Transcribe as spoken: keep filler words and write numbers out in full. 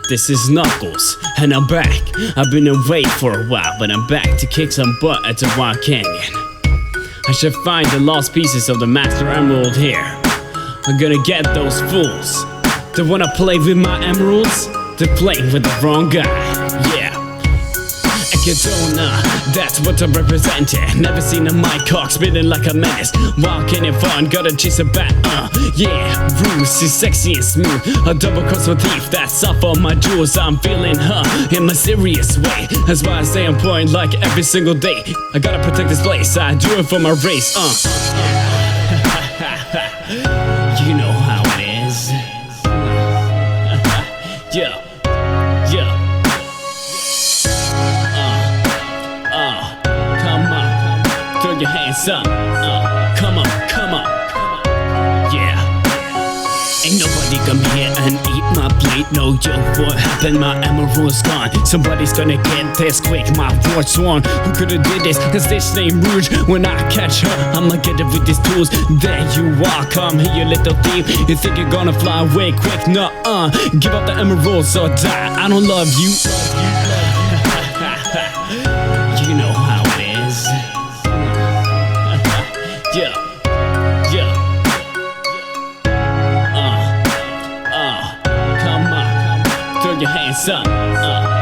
This is Knuckles, and I'm back. I've been away for a while, but I'm back to kick some butt at the Wild Canyon. I should find the lost pieces of the Master Emerald here. I'm gonna get those fools. They wanna play with my emeralds? They're playing with the wrong guy, yeah. Echidna, that's what I'm representing. Never seen a mic cock spitting like a menace. Walking in fun, gotta chase a bat, uh, yeah. Bruce is sexy and smooth. A double cross with thief, that's off on my jewels. I'm feeling her in my serious way. That's why I stay on point like every single day. I gotta protect this place, I do it for my race, uh. You know how it is. Yeah, yeah. Throw your hands up, uh, come on, come on, yeah. Ain't nobody come here and eat my plate. No joke, what happened? My emerald's gone. Somebody's gonna get this quick, my word sworn. Who could've did this? Cause this ain't Rouge. When I catch her, I'ma get it with these tools. There you are, come here you little thief. You think you're gonna fly away quick? Nuh-uh, give up the emeralds or die. I don't love you. You know how it is. Yeah, yeah. Uh, uh, come on. Throw your hands up. Uh.